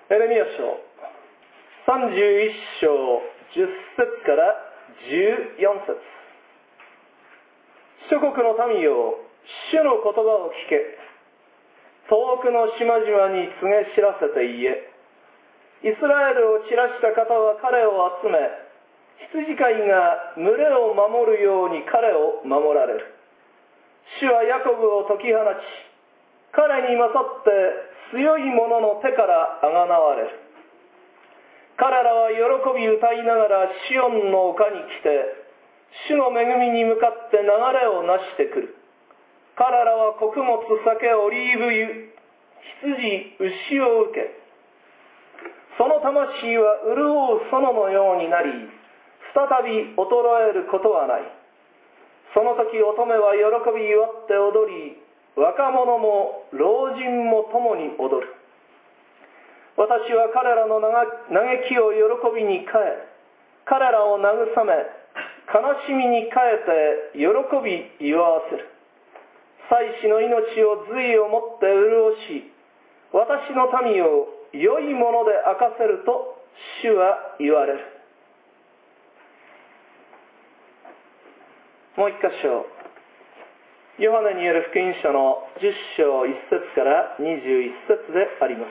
エレミヤ書31章10節から14節。諸国の民よ、主の言葉を聞け。遠くの島々に告げ知らせて言え。イスラエルを散らした方は彼を集め、羊飼いが群れを守るように彼を守られる。主はヤコブを解き放ち、彼に勝って強い者の手からあがなわれる。彼らは喜び歌いながらシオンの丘に来て、主の恵みに向かって流れをなしてくる。彼らは穀物、酒、オリーブ油、羊、牛を受け、その魂は潤う園のようになり、再び衰えることはない。その時乙女は喜び祝って踊り、若者も老人も共に踊る。私は彼らの嘆きを喜びに変え、彼らを慰め、悲しみに変えて喜び祝わせる。祭司の命を髄をもって潤し、私の民を良いもので明かせると主は言われる。もう一箇所、ヨハネによる福音書の10章1節から21節であります。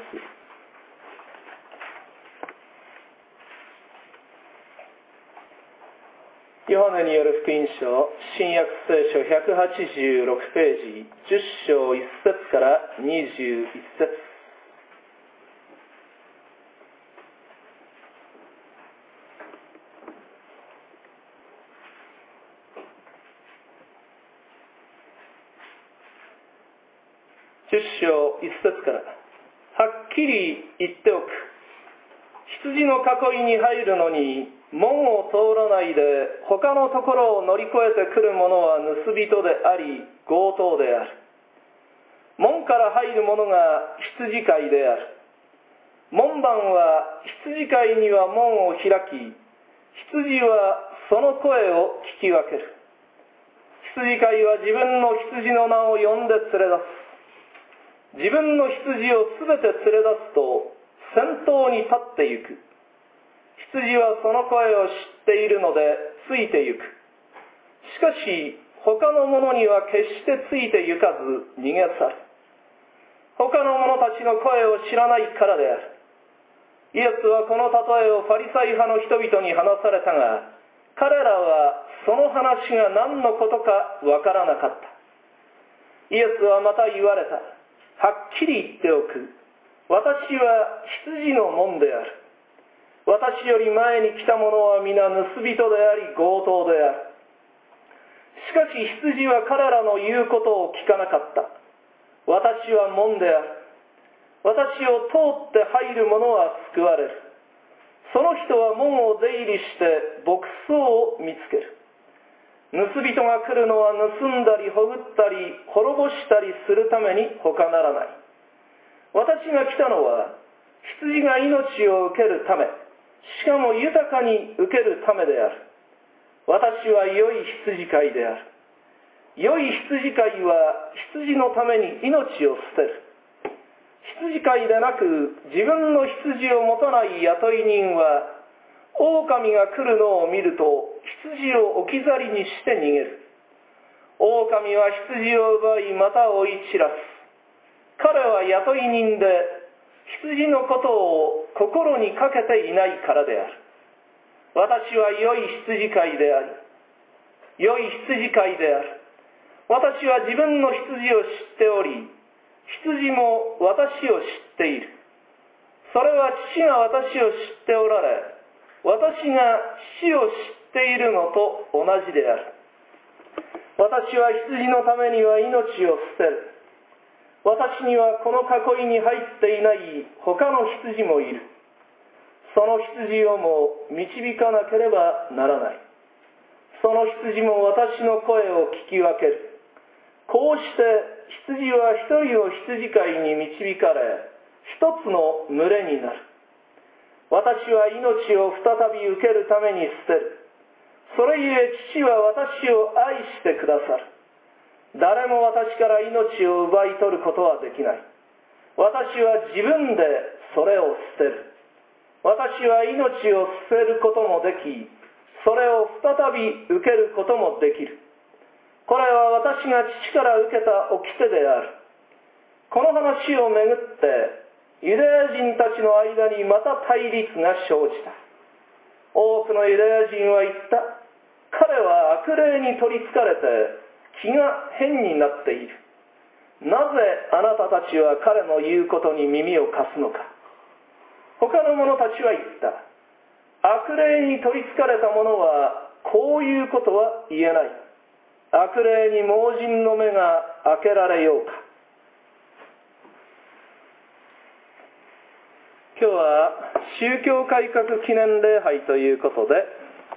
ヨハネによる福音書、新約聖書186ページ、10章1節から21節。10章1節から、はっきり言っておく。羊の囲いに入るのに門を通らないで他のところを乗り越えてくる者は盗人であり強盗である。門から入る者が羊飼いである。門番は羊飼いには門を開き、羊はその声を聞き分ける。羊飼いは自分の羊の名を呼んで連れ出す。自分の羊をすべて連れ出すと先頭に立ってゆく。羊はその声を知っているのでついてゆく。しかし他の者には決してついてゆかず逃げ去る。他の者たちの声を知らないからである。イエスはこの例えをファリサイ派の人々に話されたが、彼らはその話が何のことかわからなかった。イエスはまた言われた。はっきり言っておく。私は羊の門である。私より前に来た者は皆盗人であり強盗である。しかし羊は彼らの言うことを聞かなかった。私は門である。私を通って入る者は救われる。その人は門を出入りして牧草を見つける。盗人が来るのは盗んだりほぐったり滅ぼしたりするために他ならない。私が来たのは羊が命を受けるため、しかも豊かに受けるためである。私は良い羊飼いである。良い羊飼いは羊のために命を捨てる。羊飼いでなく自分の羊を持たない雇い人は、狼が来るのを見ると羊を置き去りにして逃げる。狼は羊を奪いまた追い散らす。彼は雇い人で羊のことを心にかけていないからである。私は良い羊飼いであり、良い羊飼いである。私は自分の羊を知っており、羊も私を知っている。それは父が私を知っておられ、私が父を知っているのと同じである。私は羊のためには命を捨てる。私にはこの囲いに入っていない他の羊もいる。その羊をも導かなければならない。その羊も私の声を聞き分ける。こうして羊は一人を羊飼いに導かれ、一つの群れになる。私は命を再び受けるために捨てる。それゆえ父は私を愛してくださる。誰も私から命を奪い取ることはできない。私は自分でそれを捨てる。私は命を捨てることもでき、それを再び受けることもできる。これは私が父から受けた掟である。この話をめぐってユダヤ人たちの間にまた対立が生じた。多くのユダヤ人は言った。彼は悪霊に取りつかれて気が変になっている。なぜあなたたちは彼の言うことに耳を貸すのか。他の者たちは言った。悪霊に取りつかれた者はこういうことは言えない。悪霊に盲人の目が開けられようか。今日は宗教改革記念礼拝ということで、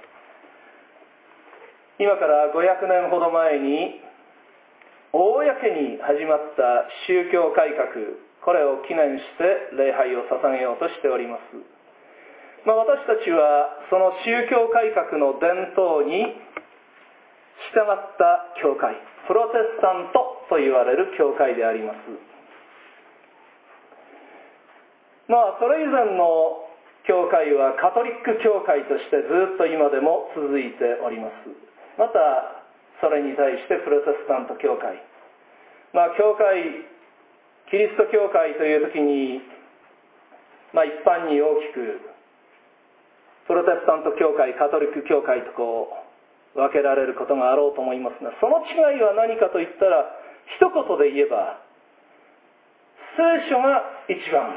今から500年ほど前に公に始まった宗教改革、これを記念して礼拝を捧げようとしております。私たちはその宗教改革の伝統に従った教会、プロテスタントと言われる教会であります。それ以前の教会はカトリック教会としてずっと今でも続いております。またそれに対してプロテスタント教会、教会、キリスト教会という時に、一般に大きくプロテスタント教会、カトリック教会と分けられることがあろうと思いますが、その違いは何かといったら、一言で言えば聖書が一番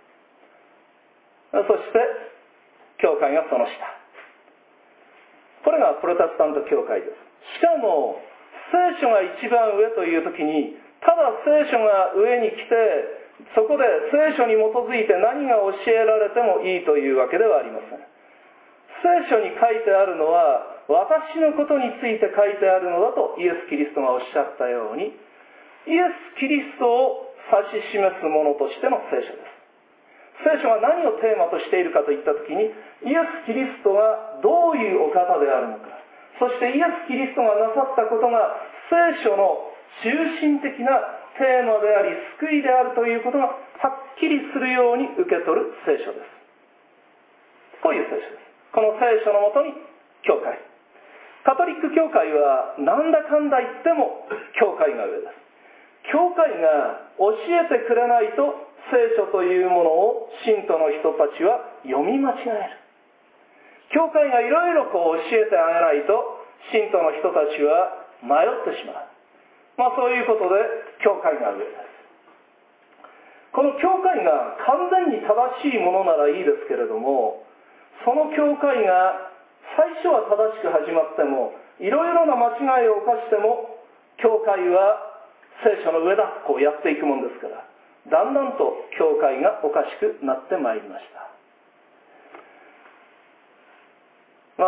上、そして教会がその下。これがプロテスタント教会です。しかも聖書が一番上という時に、ただ聖書が上に来てそこで聖書に基づいて何が教えられてもいいというわけではありません。聖書に書いてあるのは私のことについて書いてあるのだとイエス・キリストがおっしゃったように、イエス・キリストを指し示すものとしての聖書です。聖書が何をテーマとしているかといったときに、イエス・キリストがどういうお方であるのか、そしてイエス・キリストがなさったことが聖書の中心的なテーマであり救いであるということがはっきりするように受け取る聖書です。こういう聖書です。この聖書のもとに教会、カトリック教会はなんだかんだ言っても教会が上です。教会が教えてくれないと聖書というものを信徒の人たちは読み間違える。教会がいろいろ教えてあげないと信徒の人たちは迷ってしまう。そういうことで教会が上です。この教会が完全に正しいものならいいですけれども、その教会が最初は正しく始まってもいろいろな間違いを犯しても、教会は聖書の上だとやっていくもんですから、だんだんと教会がおかしくなってまいりました。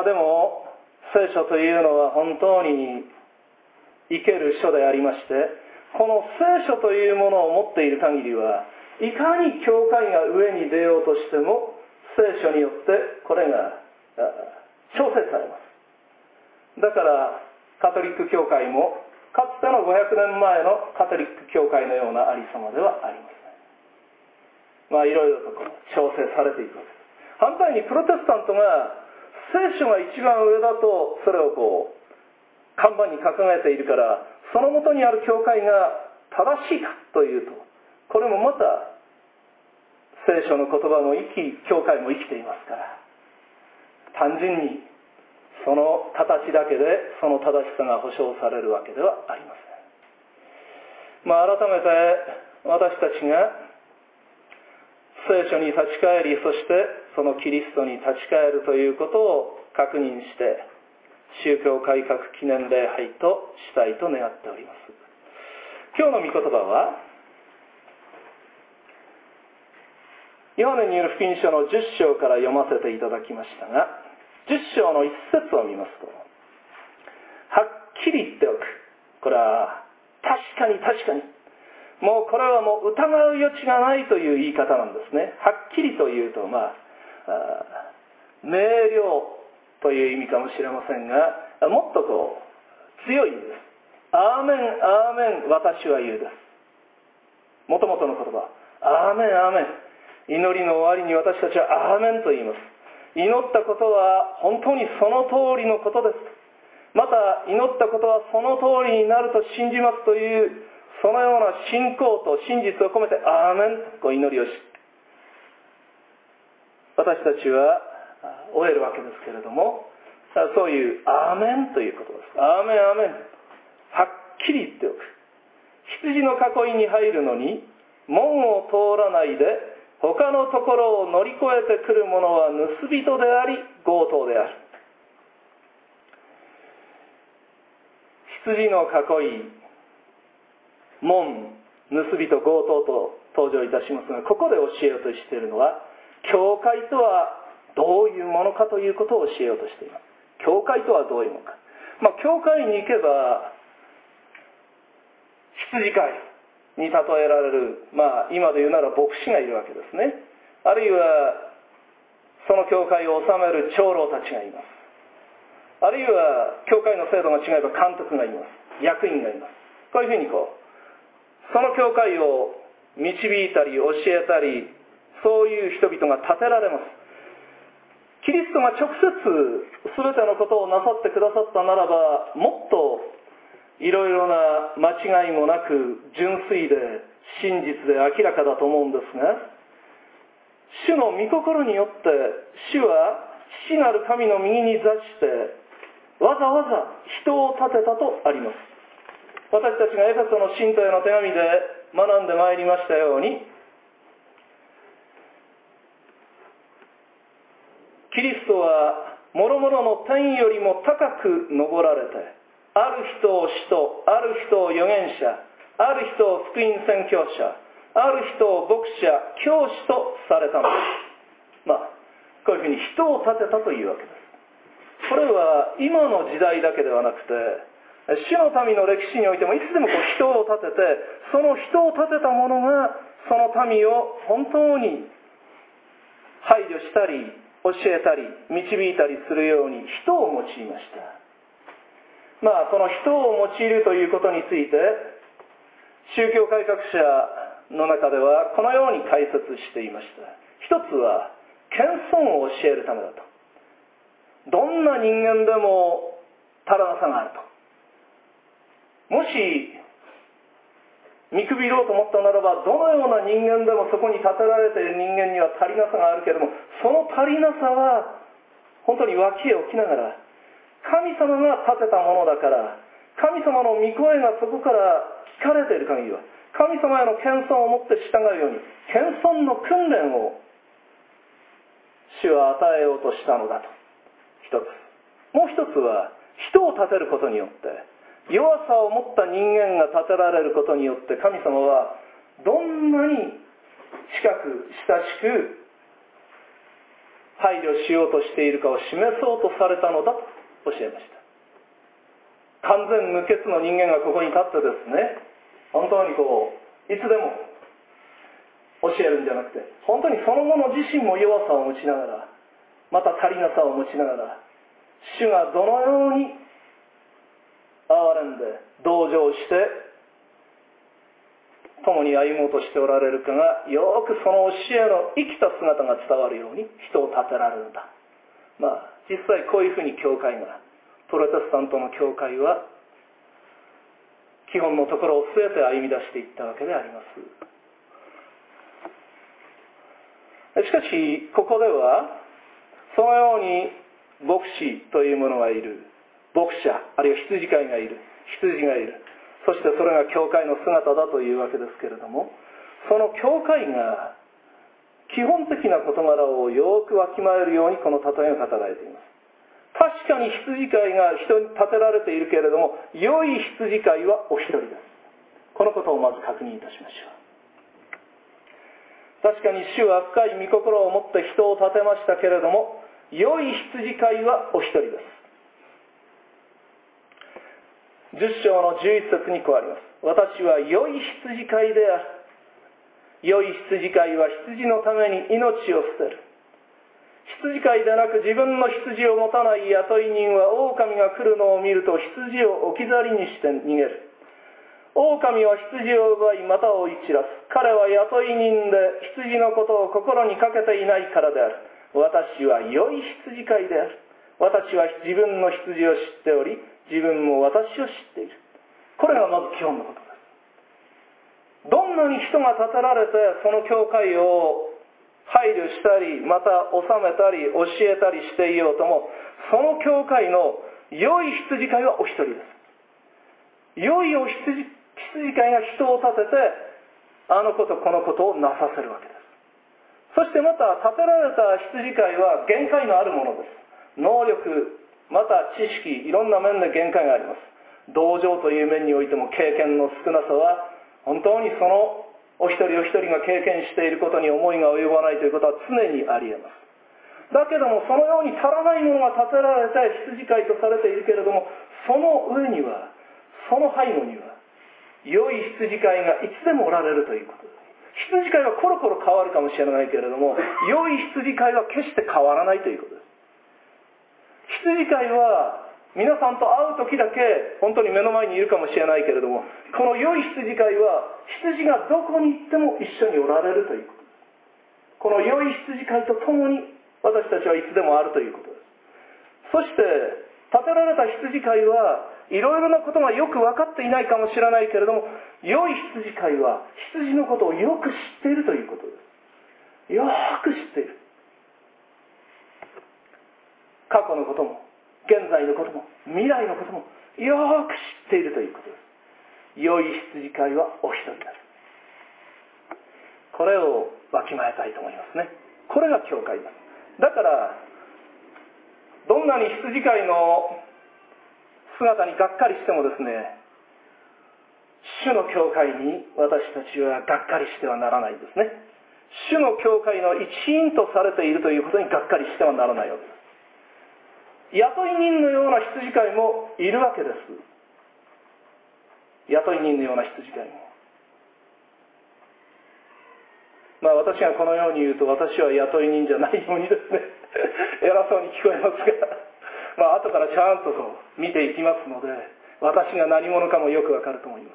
でも聖書というのは本当に生ける書でありまして、この聖書というものを持っている限りは、いかに教会が上に出ようとしても聖書によってこれが調整されます。だからカトリック教会もかつての500年前のカトリック教会のようなありさまではありません。いろいろと調整されていくわけです。反対にプロテスタントが聖書が一番上だとそれを看板に掲げているから、その元にある教会が正しいかというと、これもまた聖書の言葉も教会も生きていますから、単純にその形だけでその正しさが保証されるわけではありません。改めて私たちが聖書に立ち返り、そしてそのキリストに立ち返るということを確認して宗教改革記念礼拝としたいと願っております。今日の御言葉はヨハネによる福音書の10章から読ませていただきましたが、10章の一節を見ますと、はっきり言っておく。これは確かに、これは疑う余地がないという言い方なんですね。はっきりというと明瞭という意味かもしれませんが、もっと強いんです。アーメンアーメン私は言うです。もともとの言葉、アーメンアーメン祈りの終わりに私たちはアーメンと言います。祈ったことは本当にその通りのことです。また祈ったことはその通りになると信じますという、そのような信仰と真実を込めてアーメンと祈りをし、私たちは終えるわけですけれども、そういうアーメンということです。アーメンアーメン、はっきり言っておく。羊の囲いに入るのに門を通らないで他のところを乗り越えてくる者は盗人であり強盗である。羊の囲い、門、盗人、強盗と登場いたしますが、ここで教えようとしているのは、教会とはどういうものかということを教えようとしています。教会とはどういうものか。教会に行けば羊飼いに例えられる、今で言うなら牧師がいるわけですね。あるいはその教会を治める長老たちがいます。あるいは教会の制度が違えば監督がいます。役員がいます。こういうふうにその教会を導いたり教えたり、そういう人々が立てられます。キリストが直接全てのことをなさってくださったならば、もっといろいろな間違いもなく純粋で真実で明らかだと思うんですが、主の御心によって主は父なる神の右に座してわざわざ人を立てたとあります。私たちがエフェソの信徒への手紙で学んでまいりましたように、キリストは諸々の天よりも高く昇られて、ある人を使徒、ある人を預言者、ある人を福音宣教者、ある人を牧者、教師とされたのです。こういうふうに人を立てたというわけです。これは今の時代だけではなくて、主の民の歴史においてもいつでも人を立てて、その人を立てた者がその民を本当に配慮したり教えたり導いたりするように人を用いました。この人を用いるということについて宗教改革者の中ではこのように解説していました。一つは謙遜を教えるためだと。どんな人間でも足らなさがあると。もし見くびろうと思ったならば、どのような人間でもそこに立てられている人間には足りなさがあるけれども、その足りなさは本当に脇へ置きながら、神様が立てたものだから、神様の御声がそこから聞かれている限りは、神様への謙遜を持って従うように、謙遜の訓練を主は与えようとしたのだと。一つ。もう一つは、人を立てることによって、弱さを持った人間が立てられることによって神様はどんなに近く親しく配慮しようとしているかを示そうとされたのだと教えました。完全無欠の人間がここに立ってですね、本当にいつでも教えるんじゃなくて、本当にその者自身も弱さを持ちながら、また足りなさを持ちながら、主がどのように憐れんで同情して共に歩もうとしておられるかが、よくその教えの生きた姿が伝わるように人を立てられるんだ。実際こういうふうに教会が、プロテスタントの教会は基本のところを全て歩み出していったわけであります。しかしここではそのように牧師というものがいる、牧者、あるいは羊飼いがいる、羊がいる、そしてそれが教会の姿だというわけですけれども、その教会が基本的な事柄をよくわきまえるようにこの例えが語られています。確かに羊飼いが人に立てられているけれども、良い羊飼いはお一人です。このことをまず確認いたしましょう。確かに主は深い御心を持って人を立てましたけれども、良い羊飼いはお一人です。10章の11節にこうあります。私は良い羊飼いである。良い羊飼いは羊のために命を捨てる。羊飼いでなく自分の羊を持たない雇い人は狼が来るのを見ると羊を置き去りにして逃げる。 狼は羊を奪い股を散らす。彼は雇い人で羊のことを心にかけていないからである。私は良い羊飼いである。私は自分の羊を知っており、自分も私を知っている。これがまず基本のことです。どんなに人が立てられてその教会を配慮したり、また治めたり教えたりしていようとも、その教会の良い羊飼いはお一人です。良いお羊飼いが人を立てて、あのことこのことをなさせるわけです。そしてまた立てられた羊飼いは限界のあるものです。能力、また知識、いろんな面で限界があります。同情という面においても経験の少なさは、本当にそのお一人お一人が経験していることに思いが及ばないということは常にあり得ます。だけどもそのように足らないものが立てられて羊飼いとされているけれども、その上には、その背後には良い羊飼いがいつでもおられるということです。羊飼いはコロコロ変わるかもしれないけれども、良い羊飼いは決して変わらないということです。羊飼いは皆さんと会う時だけ本当に目の前にいるかもしれないけれども、この良い羊飼いは羊がどこに行っても一緒におられるということです。この良い羊飼いと共に私たちはいつでもあるということです。そして立てられた羊飼いはいろいろなことがよく分かっていないかもしれないけれども、良い羊飼いは羊のことをよく知っているということです。よく知っている。過去のことも現在のことも未来のこともよく知っているということです。良い羊飼いはお一人です。これをわきまえたいと思いますね。これが教会です。だからどんなに羊飼いの姿にがっかりしてもですね、主の教会に私たちはがっかりしてはならないんですね。主の教会の一員とされているということにがっかりしてはならないわけです。雇い人のような羊飼いもいるわけです。雇い人のような羊飼いも。私がこのように言うと、私は雇い人じゃないようにですね偉そうに聞こえますが、後からちゃんと見ていきますので、私が何者かもよくわかると思います。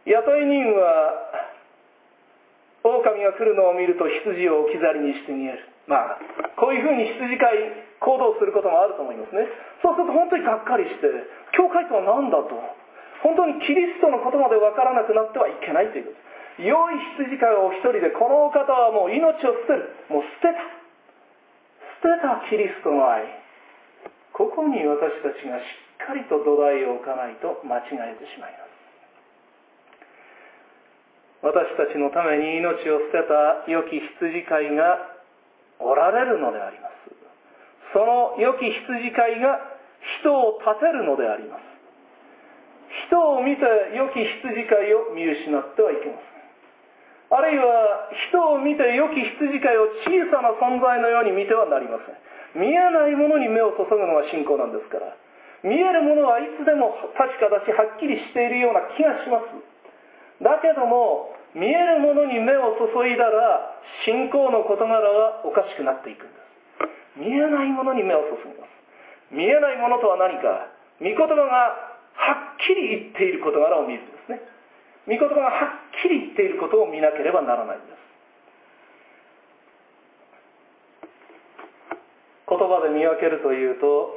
雇い人は狼が来るのを見ると羊を置き去りにして逃げる。こういうふうに羊飼い行動することもあると思いますね。そうすると本当にがっかりして、教会とは何だと、本当にキリストのことまで分からなくなってはいけないということです。良い羊飼いを一人で、このお方はもう命を捨てる、もう捨てたキリストの愛、ここに私たちがしっかりと土台を置かないと間違えてしまいます。私たちのために命を捨てた良き羊飼いがおられるのであります。その良き羊飼いが人を立てるのであります。人を見て良き羊飼いを見失ってはいけません。あるいは人を見て良き羊飼いを小さな存在のように見てはなりません。見えないものに目を注ぐのが信仰なんですから、見えるものはいつでも確かだしはっきりしているような気がします。だけども見えるものに目を注いだら信仰の事柄はおかしくなっていくんです。見えないものに目を注ぎます。見えないものとは何か、御言葉がはっきり言っている事柄を見るんですね。御言葉がはっきり言っていることを見なければならないんです。言葉で見分けるというと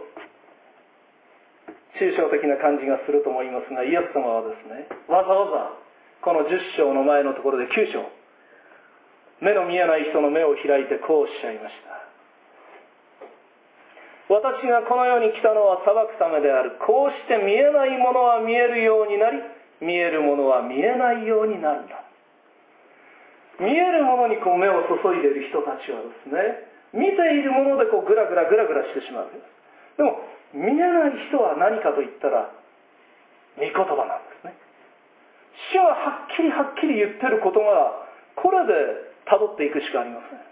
抽象的な感じがすると思いますが、イエス様はですね、わざわざこの10章の前のところで9章、目の見えない人の目を開いてこうおっしゃいました。私がこの世に来たのは裁くためである。こうして見えないものは見えるようになり、見えるものは見えないようになるんだ。見えるものに目を注いでいる人たちはですね、見ているものでグラグラしてしまうわけです。でも見えない人は何かと言ったら御言葉なんですね。主ははっきり言ってることが、これで辿っていくしかありません。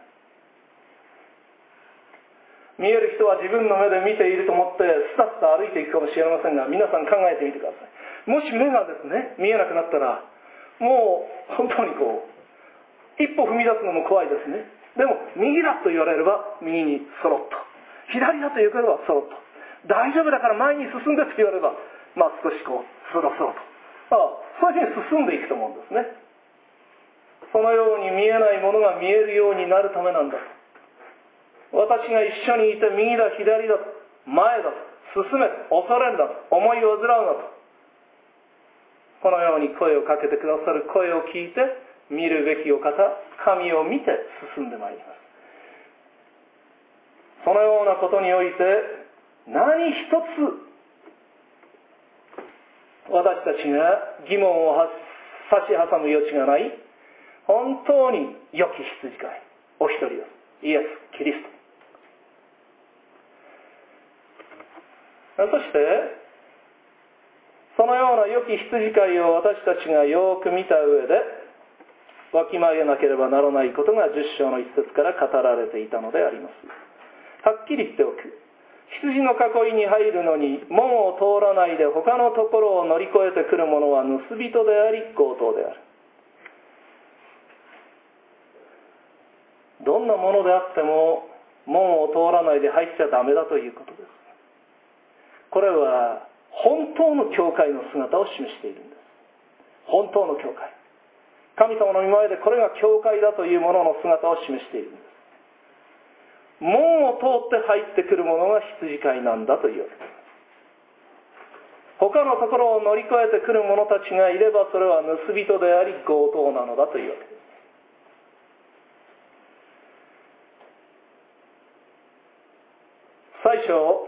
見える人は自分の目で見ていると思ってスタスタ歩いていくかもしれませんが、皆さん考えてみてください。もし目がですね見えなくなったら、もう本当に一歩踏み出すのも怖いですね。でも右だと言われれば右にそろっと、左だと言われればそろっと、大丈夫だから前に進んでと言われれば少しそろそろとそういうふうに進んでいくと思うんですね。そのように見えないものが見えるようになるためなんだと。私が一緒にいて右だ左だ前だと進め恐れるだと思いを患うなと、このように声をかけてくださる声を聞いて、見るべきお方神を見て進んでまいります。そのようなことにおいて何一つ私たちが疑問を差し挟む余地がない、本当に良き羊飼いお一人です。イエス・キリスト。そしてそのような良き羊飼いを私たちがよく見た上でわきまえなければならないことが10章の一節から語られていたのであります。はっきり言っておく。羊の囲いに入るのに門を通らないで他のところを乗り越えてくる者は盗人であり強盗である。どんなものであっても門を通らないで入っちゃダメだということです。これは本当の教会の姿を示しているんです。本当の教会、神様の御前でこれが教会だというものの姿を示しているんです。門を通って入ってくる者が羊飼いなんだというわけです。他のところを乗り越えてくる者たちがいれば、それは盗人であり強盗なのだというわけです。最初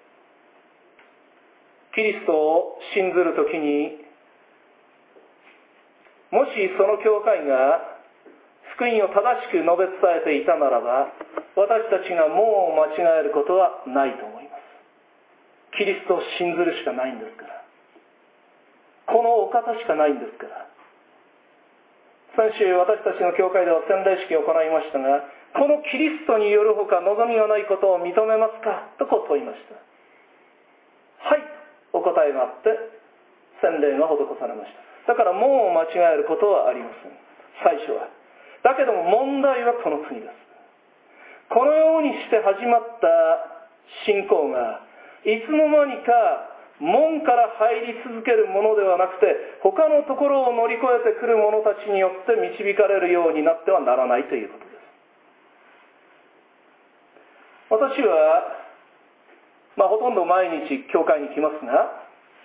キリストを信ずるときに、もしその教会が福音を正しく述べ伝えていたならば、私たちが門を間違えることはないと思います。キリストを信ずるしかないんですから。このお方しかないんですから。先週私たちの教会では洗礼式を行いましたが、このキリストによるほか望みがないことを認めますかとこう問いました。はい、お答えがあって洗礼が施されました。だから門を間違えることはありません、最初は。だけども問題はこの次です。このようにして始まった信仰がいつの間にか門から入り続けるものではなくて、他のところを乗り越えてくる者たちによって導かれるようになってはならないということです。私は、ほとんど毎日教会に来ますが、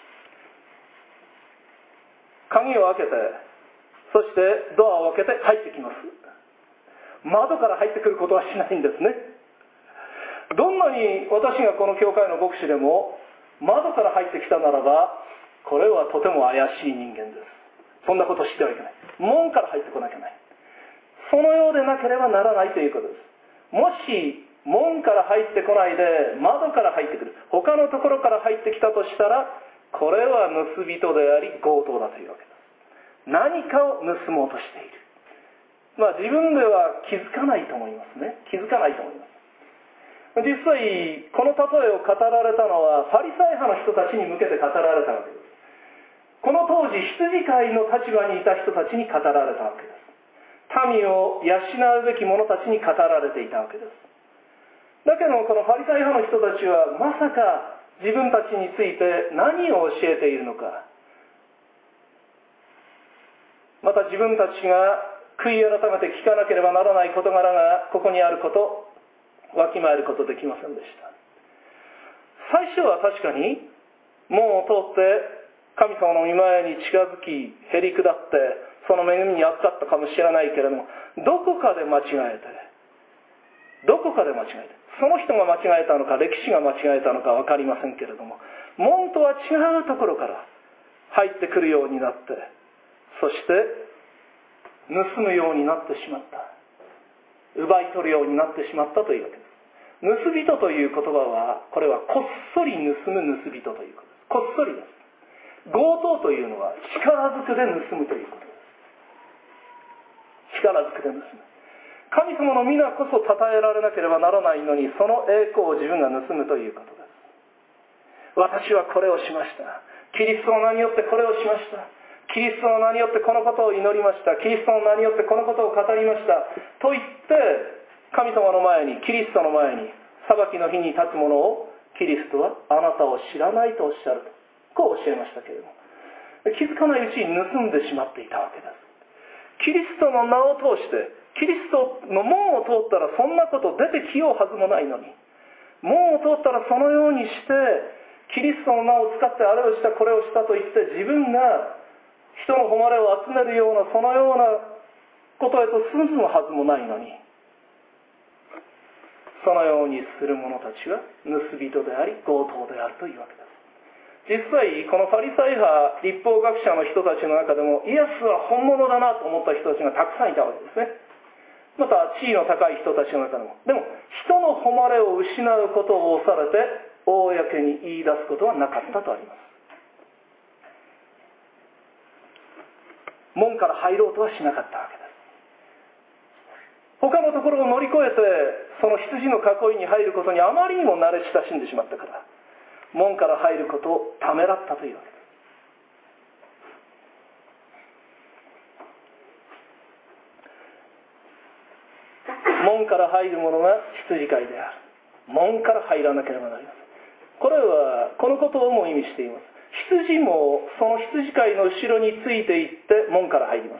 鍵を開けて、そしてドアを開けて入ってきます。窓から入ってくることはしないんですね。どんなに私がこの教会の牧師でも窓から入ってきたならば、これはとても怪しい人間です。そんなことしてはいけない。門から入ってこなきゃない。そのようでなければならないということです。もし門から入ってこないで窓から入ってくる、他のところから入ってきたとしたら、これは盗人であり強盗だというわけです。何かを盗もうとしている。自分では気づかないと思いますね。気づかないと思います。実際この例えを語られたのはファリサイ派の人たちに向けて語られたわけです。この当時羊飼いの立場にいた人たちに語られたわけです。民を養うべき者たちに語られていたわけです。だけどもこのファリサイ派の人たちはまさか自分たちについて何を教えているのか、また自分たちが悔い改めて聞かなければならない事柄がここにあること、わきまえることできませんでした。最初は確かに門を通って神様の御前に近づき、へり下ってその恵みに預かったかもしれないけれども、どこかで間違えて、その人が間違えたのか歴史が間違えたのか分かりませんけれども、門とは違うところから入ってくるようになって、そして盗むようになってしまった、奪い取るようになってしまったというわけです。盗人という言葉は、これはこっそり盗む盗人ということです。こっそりです。強盗というのは力ずくで盗むということです。力ずくで盗む。神様の皆こそ称えられなければならないのに、その栄光を自分が盗むということです。私はこれをしました。キリストの名によってこれをしました。キリストの名によってこのことを祈りました。キリストの名によってこのことを語りましたと言って、神様の前に、キリストの前に裁きの日に立つ者をキリストはあなたを知らないとおっしゃると、こう教えましたけれども、 気づかないうちに盗んでしまっていたわけです。キリストの名を通して、キリストの門を通ったらそんなこと出てきようはずもないのに、門を通ったらそのようにしてキリストの名を使ってあれをしたこれをしたと言って自分が人の誉れを集めるようなそのようなことへと進むはずもないのに、そのようにする者たちは盗人であり強盗であるというわけです。実際このファリサイ派律法学者の人たちの中でもイエスは本物だなと思った人たちがたくさんいたわけですね。また地位の高い人たちの中でも。でも人の誉れを失うことを恐れて公に言い出すことはなかったとあります。門から入ろうとはしなかったわけです。他のところを乗り越えてその羊の囲いに入ることにあまりにも慣れ親しんでしまったから門から入ることをためらったというわけです。門から入るものが羊飼いである。門から入らなければなりません。これはこのことをも意味しています。羊もその羊飼いの後ろについていって門から入ります。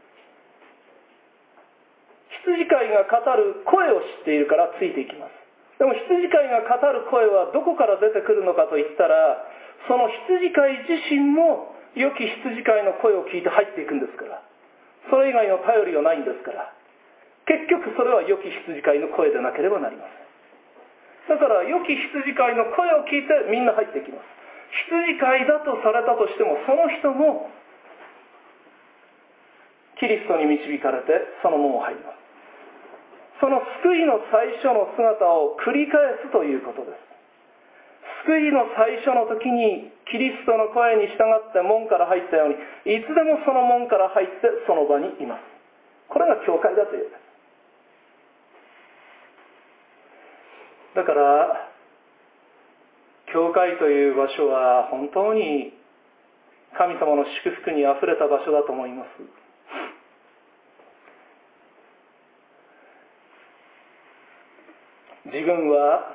羊飼いが語る声を知っているからついていきます。でも羊飼いが語る声はどこから出てくるのかといったら、その羊飼い自身も良き羊飼いの声を聞いて入っていくんですから、それ以外の頼りはないんですから、結局それは良き羊飼いの声でなければなりません。だから良き羊飼いの声を聞いてみんな入っていきます。羊飼いだとされたとしてもその人もキリストに導かれてその門を入ります。その救いの最初の姿を繰り返すということです。救いの最初の時にキリストの声に従って門から入ったように、いつでもその門から入ってその場にいます。これが教会だというです。だから教会という場所は本当に神様の祝福にあふれた場所だと思います。自分は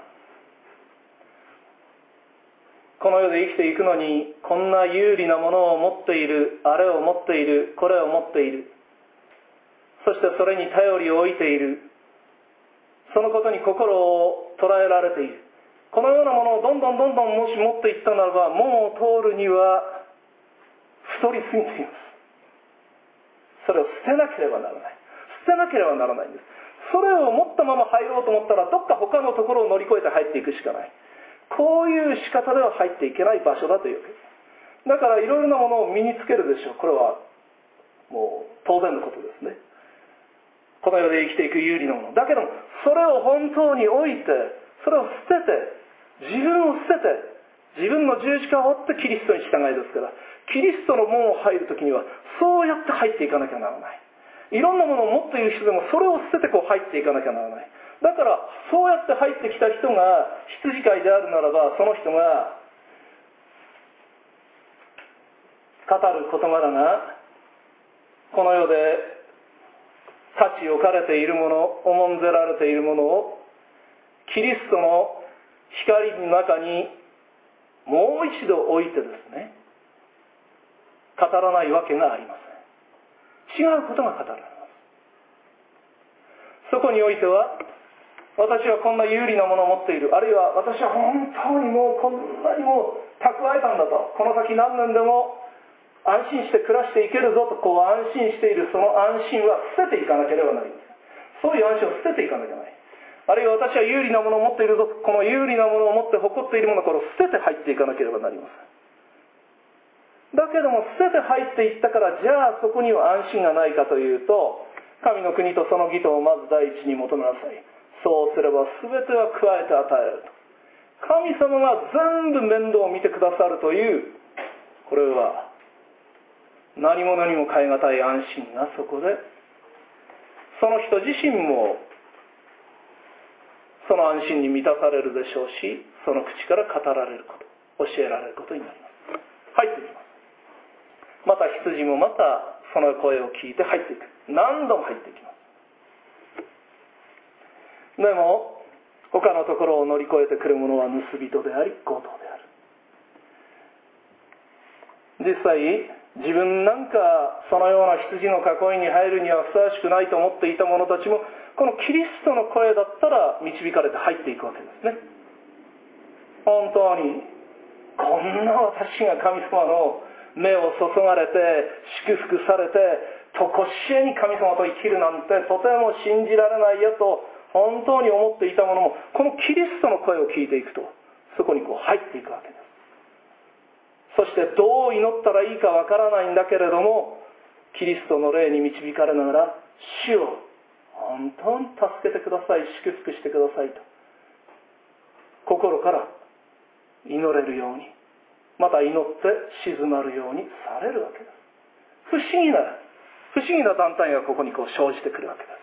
この世で生きていくのにこんな有利なものを持っている、あれを持っている、これを持っている、そしてそれに頼りを置いている、そのことに心を捉えられている、このようなものをどんどんもし持っていったならば、門を通るには太りすぎています。それを捨てなければならない。捨てなければならないんです。それを持ったまま入ろうと思ったら、どっか他のところを乗り越えて入っていくしかない。こういう仕方では入っていけない場所だというわけです。だからいろいろなものを身につけるでしょう。これはもう当然のことですね。この世で生きていく有利なものだけども、それを本当に置いて、それを捨てて、自分を捨てて、自分の十字架を追ってキリストに従いですから、キリストの門を入るときにはそうやって入っていかなきゃならない。いろんなものを持っている人でもそれを捨てて入っていかなきゃならない。だからそうやって入ってきた人が羊飼いであるならば、その人が語る事柄がこの世で立ち置かれているもの、重んぜられているものをキリストの光の中にもう一度置いてですね、語らないわけがありません。違うことが語られます。そこにおいては、私はこんな有利なものを持っている、あるいは私は本当にもうこんなにも蓄えたんだと、この先何年でも安心して暮らしていけるぞとこう安心している、その安心は捨てていかなければなりません。そういう安心を捨てていかなきゃならない。あるいは私は有利なものを持っているぞと、この有利なものを持って誇っているものをこれを捨てて入っていかなければなりません。だけども捨てて入っていったから、じゃあそこには安心がないかというと、神の国とその義とをまず第一に求めなさい。そうすれば全ては加えて与えると。神様が全部面倒を見てくださるという、これは何者にも代え難い安心がそこで、その人自身もその安心に満たされるでしょうし、その口から語られること、教えられることになります。入っていきます。また羊もまたその声を聞いて入っていく。何度も入っていきます。でも他のところを乗り越えてくる者は盗人であり強盗である。 実際自分なんかそのような羊の囲いに入るにはふさわしくないと思っていた者たちも、このキリストの声だったら導かれて入っていくわけですね。本当にこんな私が神様の目を注がれて祝福されてとこしえに神様と生きるなんてとても信じられないよと本当に思っていた者も、このキリストの声を聞いていくとそこに入っていくわけです。そしてどう祈ったらいいかわからないんだけれども、キリストの霊に導かれながら、主を本当に助けてください、祝福してくださいと心から祈れるように、また祈って静まるようにされるわけです。不思議な団体がここに生じてくるわけです。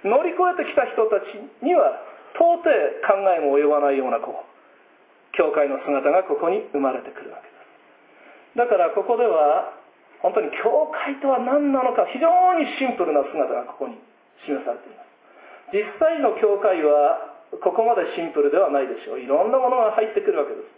乗り越えてきた人たちには到底考えも及ばないような教会の姿がここに生まれてくるわけです。だからここでは本当に教会とは何なのか、非常にシンプルな姿がここに示されています。実際の教会はここまでシンプルではないでしょう。いろんなものが入ってくるわけです。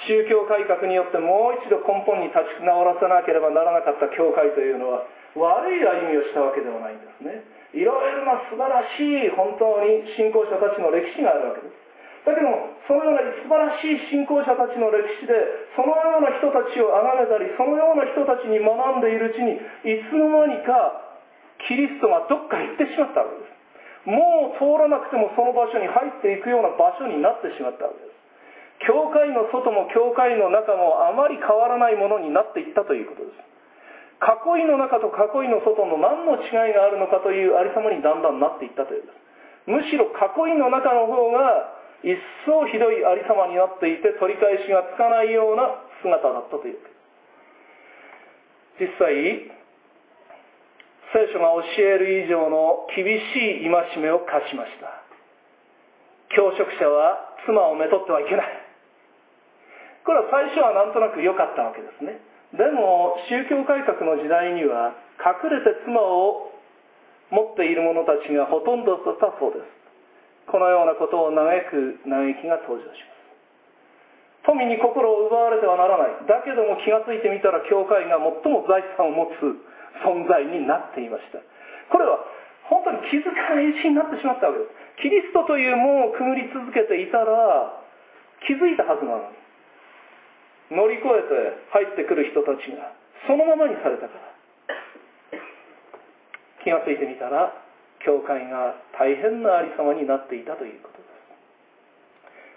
宗教改革によってもう一度根本に立ち直らせなければならなかった教会というのは悪い歩みをしたわけではないんですね。いろいろな素晴らしい本当に信仰者たちの歴史があるわけです。だけどもそのような素晴らしい信仰者たちの歴史でそのような人たちを崇めたり、そのような人たちに学んでいるうちにいつの間にかキリストがどっか行ってしまったわけです。もう通らなくてもその場所に入っていくような場所になってしまったわけです。教会の外も教会の中もあまり変わらないものになっていったということです。囲いの中と囲いの外の何の違いがあるのかというありさまにだんだんなっていったということです。むしろ囲いの中の方が一層ひどいありさまになっていて取り返しがつかないような姿だったという。実際聖書が教える以上の厳しい戒めを課しました。教職者は妻をめとってはいけない。これは最初はなんとなく良かったわけですね。でも宗教改革の時代には隠れて妻を持っている者たちがほとんどだったそうです。このようなことを嘆く嘆きが登場します。富に心を奪われてはならない。だけども気がついてみたら教会が最も財産を持つ存在になっていました。これは本当に気づかないうちになってしまったわけです。キリストという門をくぐり続けていたら気づいたはずなのに、乗り越えて入ってくる人たちがそのままにされたから、気がついてみたら教会が大変なありさまになっていたということです。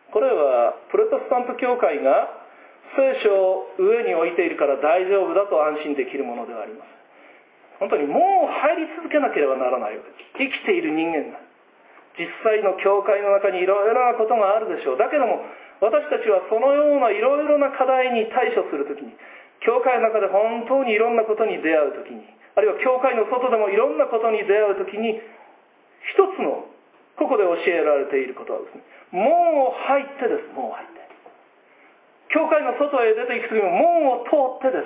これはプロテスタント教会が聖書を上に置いているから大丈夫だと安心できるものではありません。本当にもう入り続けなければならないわけです。生きている人間が実際の教会の中にいろいろなことがあるでしょう。だけども私たちはそのようないろいろな課題に対処するときに、教会の中で本当にいろんなことに出会うときに、あるいは教会の外でもいろんなことに出会うときに、一つのここで教えられていることはですね、門を入ってです。門を入って教会の外へ出ていくときも門を通ってです。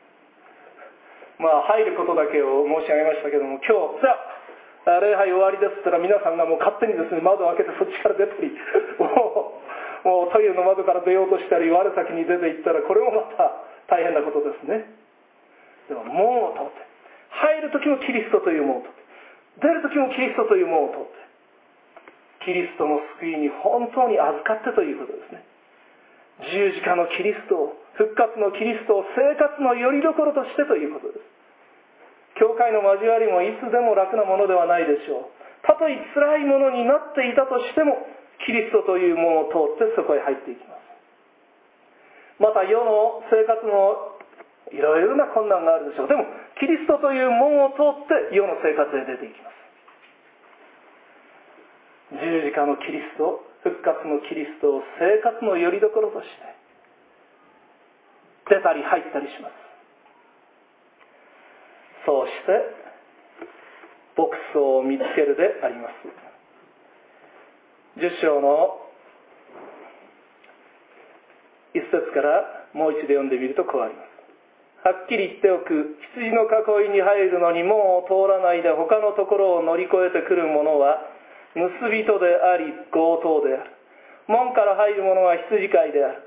入ることだけを申し上げましたけども、今日さあ礼拝終わりですって言ったら皆さんがもう勝手にですね窓を開けてそっちから出たりもうトイレの窓から出ようとしたり我先に出て行ったらこれもまた大変なことですね。でも門を通って入る時もキリストという門を通って出る時もキリストという門を通ってキリストの救いに本当に預かってということですね。十字架のキリストを復活のキリストを生活の拠り所としてということです。教会の交わりもいつでも楽なものではないでしょう。たとえ辛いものになっていたとしてもキリストという門を通ってそこへ入っていきます。また世の生活もいろいろな困難があるでしょう。でもキリストという門を通って世の生活へ出ていきます。十字架のキリスト、復活のキリストを生活の拠り所として出たり入ったりします。そうして牧草を見つけるであります。10章の一節からもう一度読んでみるとこうあります。はっきり言っておく。羊の囲いに入るのに門を通らないで他のところを乗り越えてくる者は盗人であり強盗である。門から入る者は羊飼いである。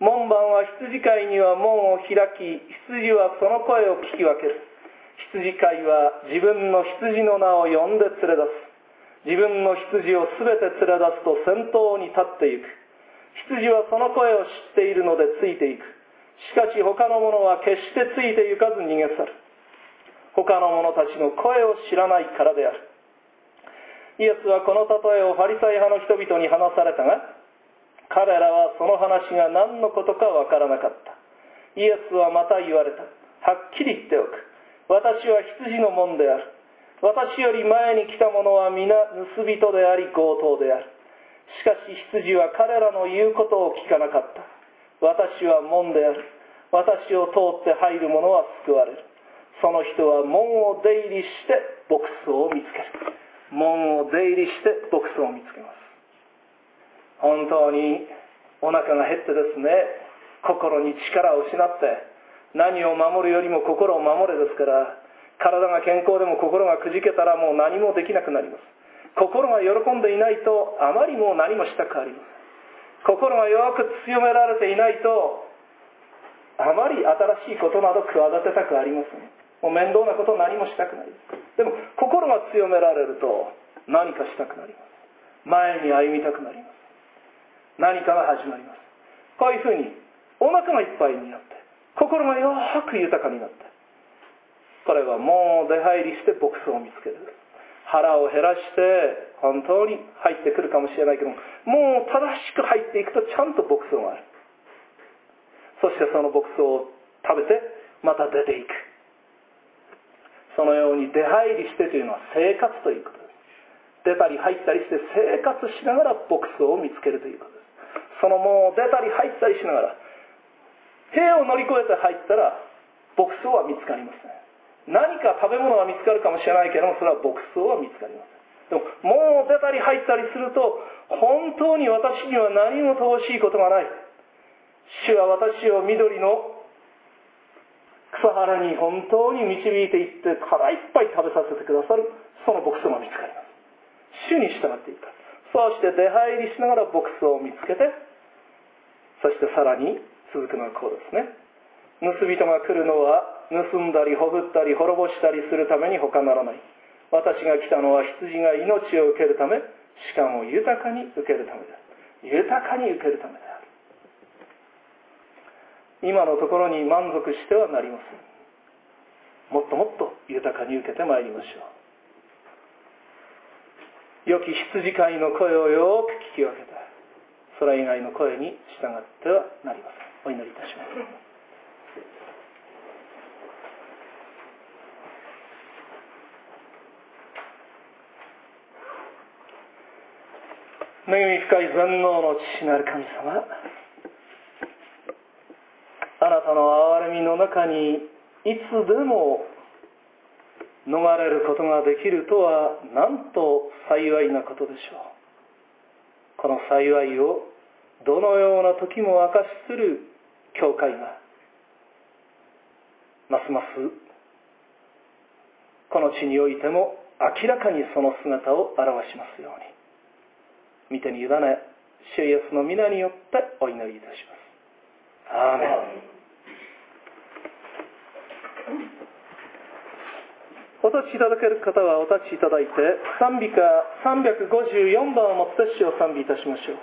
門番は羊飼いには門を開き、羊はその声を聞き分ける。羊飼いは自分の羊の名を呼んで連れ出す。自分の羊をすべて連れ出すと先頭に立っていく。羊はその声を知っているのでついていく。しかし他の者は決してついて行かず逃げ去る。他の者たちの声を知らないからである。イエスはこの例えをファリサイ派の人々に話されたが、彼らはその話が何のことかわからなかった。イエスはまた言われた。はっきり言っておく。私は羊の門である。私より前に来た者は皆盗人であり強盗である。しかし羊は彼らの言うことを聞かなかった。私は門である。私を通って入る者は救われる。その人は門を出入りして牧草を見つける。門を出入りして牧草を見つけます。本当にお腹が減ってですね、心に力を失って何を守るよりも心を守れですから、体が健康でも心がくじけたらもう何もできなくなります。心が喜んでいないとあまりもう何もしたくありません。心がよく強められていないとあまり新しいことなど企てたくありません。もう面倒なこと何もしたくない。でも心が強められると何かしたくなります。前に歩みたくなります。何かが始まります。こういうふうにお腹がいっぱいになって心がよく豊かになって、これはもう出入りして牧草を見つける。腹を減らして本当に入ってくるかもしれないけども、もう正しく入っていくとちゃんと牧草がある。そしてその牧草を食べてまた出ていく。そのように出入りしてというのは生活ということです。出たり入ったりして生活しながら牧草を見つけるということです。そのもう出たり入ったりしながら塀を乗り越えて入ったら牧草は見つかりません。何か食べ物が見つかるかもしれないけども、それは牧草は見つかりません。でももう出たり入ったりすると本当に私には何も乏しいことがない。主は私を緑の草原に本当に導いていって腹いっぱい食べさせてくださる、その牧草が見つかります。主に従っていく。そうして出入りしながら牧草を見つけて、そしてさらに続くのはこうですね。盗人が来るのは盗んだりほぶったり滅ぼしたりするために他ならない。私が来たのは羊が命を受けるため、しかも豊かに受けるためである。豊かに受けるためである。今のところに満足してはなりません。もっともっと豊かに受けてまいりましょう。良き羊飼いの声をよく聞き分けて、それ以外の声に従ってはなりません。お祈りいたします。恵み深い全能の父なる神様、あなたの憐れみの中にいつでも逃れることができるとはなんと幸いなことでしょう。この幸いをどのような時も証しする教会がますますこの地においても明らかにその姿を表しますように、御手に委ね主イエスの皆によってお祈りいたします。アーメン。お立ちいただける方はお立ちいただいて、賛美歌354番をもって主を賛美いたしましょう。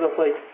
ださい。